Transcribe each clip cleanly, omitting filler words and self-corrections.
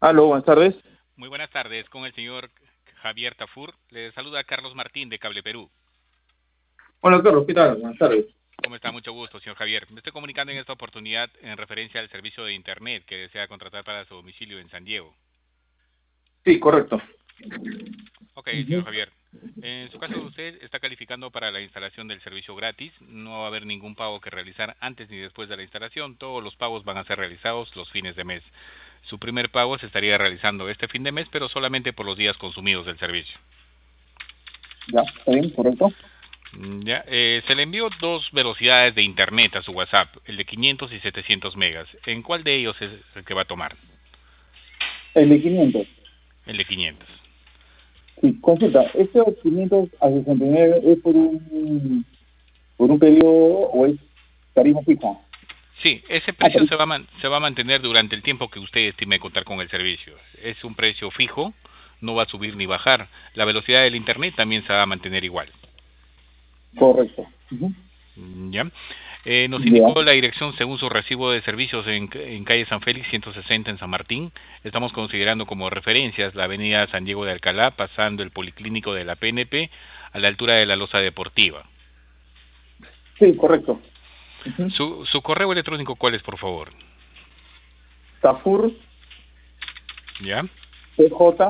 Aló, buenas tardes. Muy buenas tardes, con el señor Javier Tafur. Le saluda Carlos Martín de Cable Perú. Hola, Carlos, ¿qué tal? Buenas tardes. ¿Cómo está? Mucho gusto, señor Javier. Me estoy comunicando en esta oportunidad en referencia al servicio de Internet que desea contratar para su domicilio en San Diego. Sí, correcto. Ok, señor Ujú. Javier. En su caso, usted está calificando para la instalación del servicio gratis. No va a haber ningún pago que realizar antes ni después de la instalación. Todos los pagos van a ser realizados los fines de mes. Su primer pago se estaría realizando este fin de mes, pero solamente por los días consumidos del servicio. Ya, ¿está bien? ¿Correcto? Ya, se le envió dos velocidades de internet a su WhatsApp, el de 500 y 700 megas. ¿En cuál de ellos es el que va a tomar? El de 500. El de 500. Sí, consulta, ¿este de 500 a 69 es por un periodo o es tarifa fija? Sí, ese Ah, precio se va a mantener durante el tiempo que usted estime contar con el servicio. Es un precio fijo, no va a subir ni bajar. La velocidad del internet también se va a mantener igual. correcto. Ujú. ¿Ya? Nos Ya, indicó la dirección según su recibo de servicios en calle San Félix 160 en San Martín. Estamos considerando como referencias la avenida San Diego de Alcalá, pasando el Policlínico de la PNP a la altura de la Loza Deportiva. sí, correcto. Ujú. Su correo electrónico, ¿cuál es, por favor? Tafur, ¿Ya? PJ,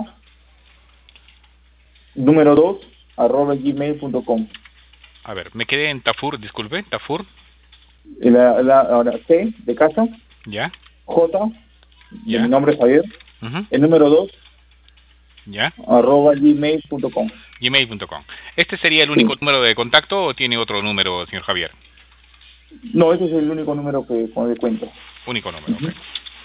número 2, arroba gmail.com. A ver, me quedé en Tafur, disculpe, Tafur. Ahora, T de casa, ¿Ya? J, de mi ¿Ya? nombre es Javier, Uh-huh. el número 2, ¿Ya? arroba gmail.com. Gmail.com. ¿Este sería el único Sí. número de contacto o tiene otro número, señor Javier? No, ese es el único número que con el que cuento. Único número, ok. Ujú.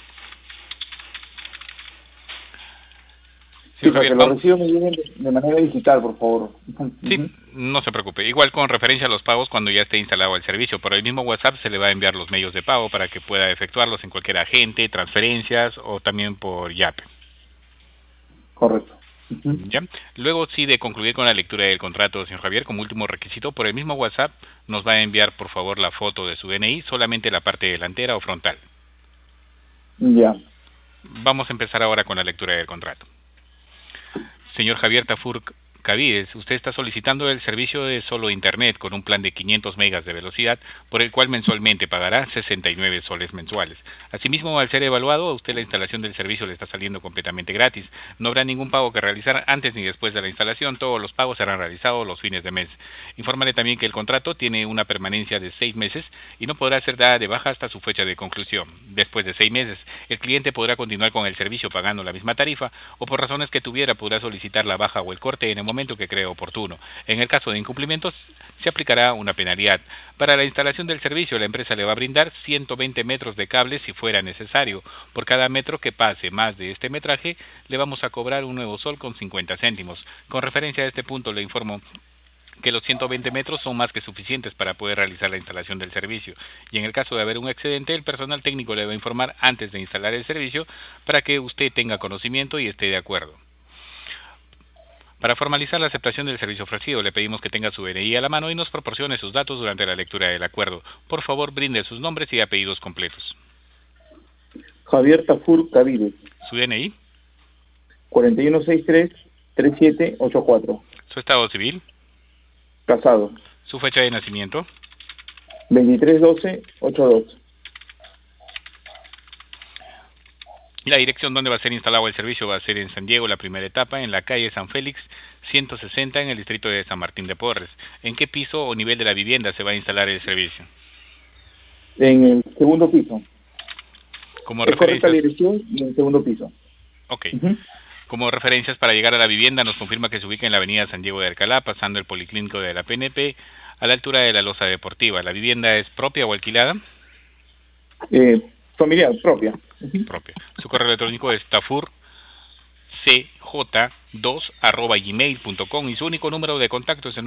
Sí, Señor para Javier, que los vamos. recibos me lleguen de manera digital, por favor. Sí, Ujú. no se preocupe. Igual con referencia a los pagos cuando ya esté instalado el servicio. Por el mismo WhatsApp se le va a enviar los medios de pago para que pueda efectuarlos en cualquier agente, transferencias o también por Yape. Correcto. Ujú. ¿Ya? Luego sí de concluir con la lectura del contrato, señor Javier, como último requisito, por el mismo WhatsApp nos va a enviar por favor la foto de su DNI, solamente la parte delantera o frontal. Ya. Vamos a empezar ahora con la lectura del contrato. Señor Javier Tafur Cavides, usted está solicitando el servicio de solo Internet con un plan de 500 megas de velocidad, por el cual mensualmente pagará 69 soles mensuales. Asimismo, al ser evaluado, a usted la instalación del servicio le está saliendo completamente gratis. No habrá ningún pago que realizar antes ni después de la instalación, todos los pagos serán realizados los fines de mes. Infórmale también que el contrato tiene una permanencia de 6 meses y no podrá ser dada de baja hasta su fecha de conclusión. Después de 6 meses, el cliente podrá continuar con el servicio pagando la misma tarifa o por razones que tuviera podrá solicitar la baja o el corte en el momento que cree oportuno. En el caso de incumplimientos, se aplicará una penalidad. Para la instalación del servicio, la empresa le va a brindar 120 metros de cable si fuera necesario. Por cada metro que pase más de este metraje, le vamos a cobrar un nuevo sol con 50 céntimos. Con referencia a este punto, le informo que los 120 metros son más que suficientes para poder realizar la instalación del servicio. Y en el caso de haber un excedente, el personal técnico le va a informar antes de instalar el servicio para que usted tenga conocimiento y esté de acuerdo. Para formalizar la aceptación del servicio ofrecido, le pedimos que tenga su DNI a la mano y nos proporcione sus datos durante la lectura del acuerdo. Por favor, brinde sus nombres y apellidos completos. Javier Tafur Cavide, Su DNI, 4163-3784. su estado civil, Casado. su fecha de nacimiento, 231282. y la dirección donde va a ser instalado el servicio va a ser en San Diego, la primera etapa, en la calle San Félix 160, en el distrito de San Martín de Porres. ¿En qué piso o nivel de la vivienda se va a instalar el servicio? En el segundo piso. Como Es correcta la referencias, dirección y en el segundo piso. ok. Ujú. Como referencias para llegar a la vivienda nos confirma que se ubica en la avenida San Diego de Alcalá, pasando el Policlínico de la PNP, a la altura de la Loza Deportiva. ¿La vivienda es propia o alquilada? Familiar, propia. Ujú. Propia. Su correo electrónico es tafurcj2@gmail.com y su único número de contacto es el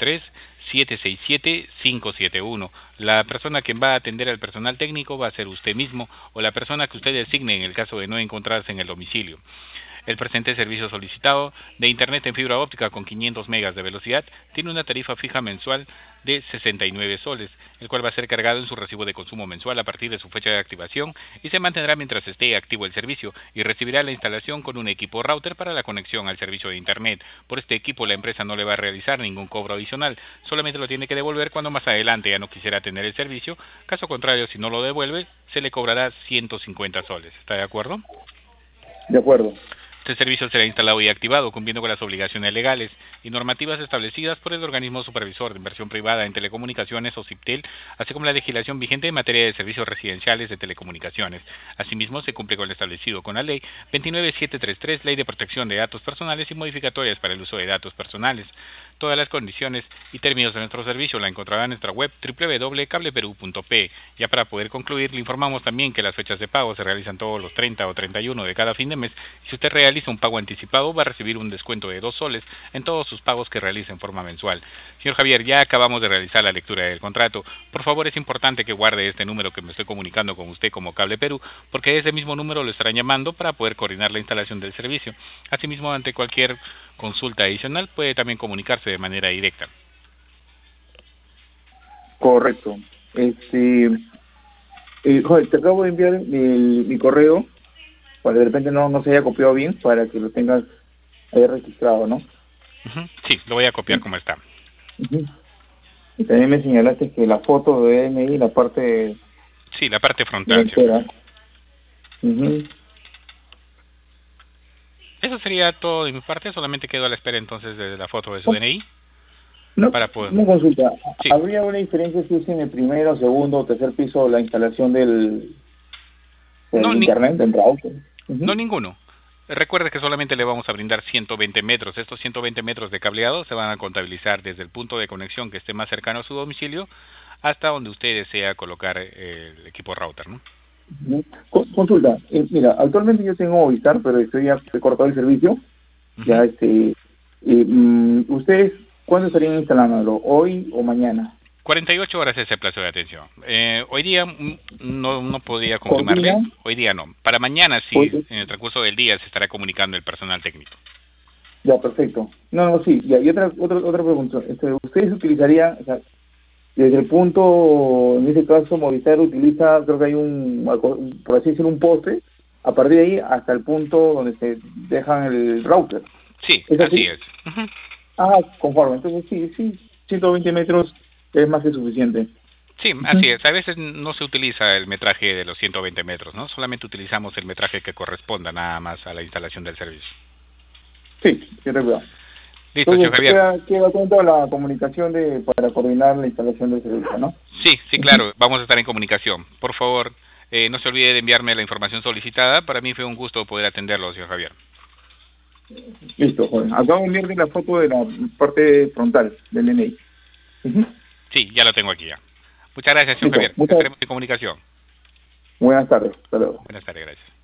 993-767-571. La persona que va a atender al personal técnico va a ser usted mismo o la persona que usted designe en el caso de no encontrarse en el domicilio. El presente servicio solicitado de Internet en fibra óptica con 500 megas de velocidad tiene una tarifa fija mensual de 69 soles, el cual va a ser cargado en su recibo de consumo mensual a partir de su fecha de activación y se mantendrá mientras esté activo el servicio y recibirá la instalación con un equipo router para la conexión al servicio de Internet. Por este equipo la empresa no le va a realizar ningún cobro adicional, solamente lo tiene que devolver cuando más adelante ya no quisiera tener el servicio. Caso contrario, si no lo devuelve, se le cobrará 150 soles. ¿Está de acuerdo? De acuerdo. Este servicio será instalado y activado cumpliendo con las obligaciones legales y normativas establecidas por el organismo supervisor de inversión privada en telecomunicaciones o CIPTEL, así como la legislación vigente en materia de servicios residenciales de telecomunicaciones. Asimismo, se cumple con lo establecido con la Ley 29733, Ley de Protección de Datos Personales y modificatorias para el uso de datos personales. Todas las condiciones y términos de nuestro servicio la encontrará en nuestra web www.cableperu.pe. Ya para poder concluir, le informamos también que las fechas de pago se realizan todos los 30 o 31 de cada fin de mes y si usted realiza un pago anticipado va a recibir un descuento de 2 soles en todos sus pagos que realice en forma mensual. Señor Javier, ya acabamos de realizar la lectura del contrato. Por favor, es importante que guarde este número que me estoy comunicando con usted como Cable Perú, porque ese mismo número lo estarán llamando para poder coordinar la instalación del servicio. Asimismo, ante cualquier consulta adicional puede también comunicarse de manera directa. Correcto. Joder, te acabo de enviar mi correo, para de repente no se haya copiado bien, para que lo tengas ahí registrado, ¿no? Sí, lo voy a copiar como está. Y también me señalaste que la foto de DNI, la parte... Sí, la parte frontal. Eso sería todo de mi parte, solamente quedo a la espera entonces de la foto de su DNI. No, para poder... una consulta. Sí. ¿Habría una diferencia si es en el primero, segundo o tercer piso la instalación del internet, del router? No, ninguno. Recuerde que solamente le vamos a brindar 120 metros. Estos 120 metros de cableado se van a contabilizar desde el punto de conexión que esté más cercano a su domicilio hasta donde usted desea colocar el equipo router, ¿no? Consulta. Mira, actualmente yo tengo Movistar, pero ya he cortado el servicio. Ya ¿ustedes cuándo estarían instalándolo? ¿Hoy o mañana? 48 horas es el plazo de atención. Hoy día no podría confirmarle. Hoy día no. Para mañana sí, en el transcurso del día se estará comunicando el personal técnico. Ya, perfecto. No, sí. Ya, y otra pregunta. ¿Ustedes utilizarían, o sea, desde el punto, en este caso Movistar utiliza, creo que hay por así decirlo, un poste, a partir de ahí hasta el punto donde se dejan el router? Sí, así es. Conforme. Entonces sí, 120 metros es más que suficiente. Sí, así es. A veces no se utiliza el metraje de los 120 metros, ¿no? Solamente utilizamos el metraje que corresponda nada más a la instalación del servicio. Sí, yo recuerdo. Listo, señor Javier. Queda atento a la comunicación para coordinar la instalación del servicio, ¿no? Sí, claro. Vamos a estar en comunicación. Por favor, no se olvide de enviarme la información solicitada. Para mí fue un gusto poder atenderlo, señor Javier. Listo, joven. Acabo de enviarte la foto de la parte frontal del DNI. Sí, ya lo tengo aquí ya. Muchas gracias, señor Javier. Estaremos en comunicación. Buenas tardes. Hasta luego. Buenas tardes, gracias.